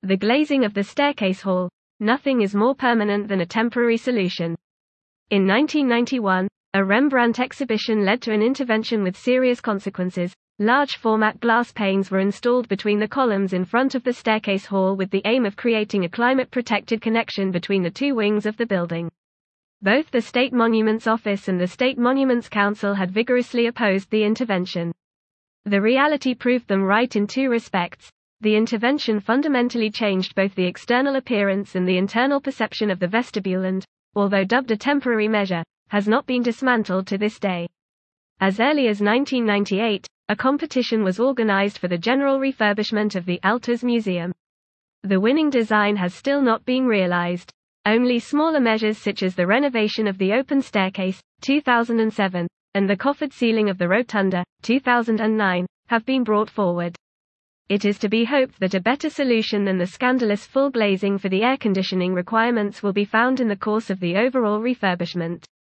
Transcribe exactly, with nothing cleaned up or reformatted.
The glazing of the staircase hall. Nothing is more permanent than a temporary solution. In nineteen ninety-one, a Rembrandt exhibition led to an intervention with serious consequences. Large format glass panes were installed between the columns in front of the staircase hall with the aim of creating a climate-protected connection between the two wings of the building. Both the State Monuments Office and the State Monuments Council had vigorously opposed the intervention. The reality proved them right in two respects. The intervention fundamentally changed both the external appearance and the internal perception of the vestibule and, although dubbed a temporary measure, has not been dismantled to this day. As early as nineteen ninety-eight, a competition was organized for the general refurbishment of the Altars Museum. The winning design has still not been realized. Only smaller measures such as the renovation of the open staircase, two thousand seven, and the coffered ceiling of the rotunda, two thousand nine, have been brought forward. It is to be hoped that a better solution than the scandalous full glazing for the air conditioning requirements will be found in the course of the overall refurbishment.